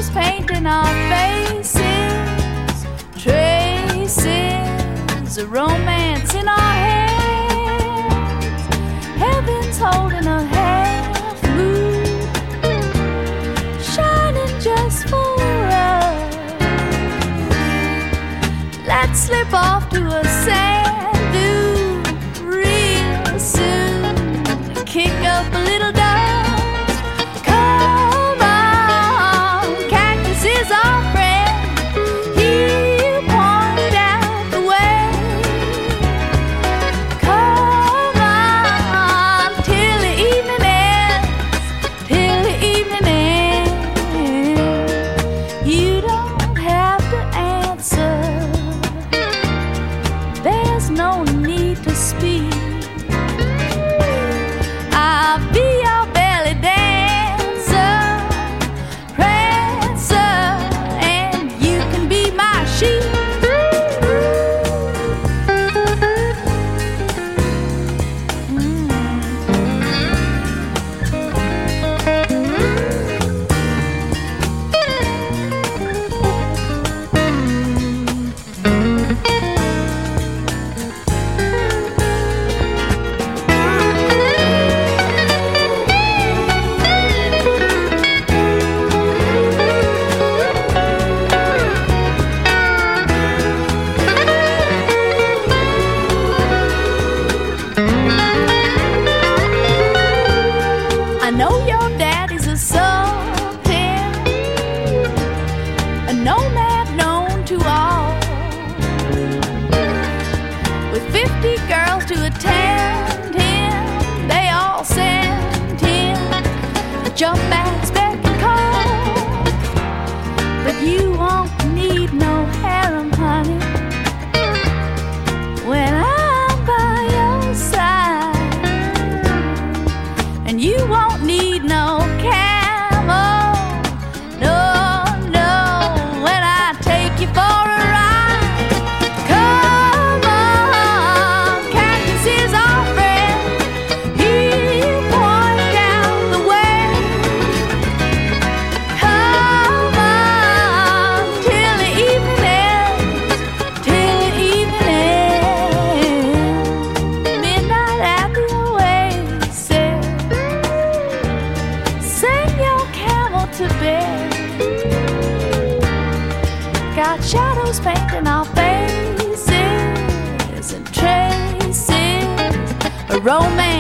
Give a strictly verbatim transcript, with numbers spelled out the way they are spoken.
shadows painting our faces, traces of romance in our hands. Heaven's holding a half moon, shining just for us. Let's slip off to a sand dune real soon, kick up a little dust. Come on, cactus is our friend, he'll point out the way. Come on, till the evening ends, till the evening ends. You don't have to answer, there's no need to speak. I'll be your belly dancer, prancer, and you can be my sheep. I know your daddy's a sultan, a nomad known to all, with fifty girls to attend him. They all send him a jump bags back and call. But you won't need no harem, honey, when I'm by your side. And you won't need no camel, no, no, when I take you for a ride. Come on, cactus is our friend, he'll point out the way. Come on, till the evening ends, till the evening ends. Midnight at the oasis, send your camel to bed. Got shadows painting our faces and traces of romance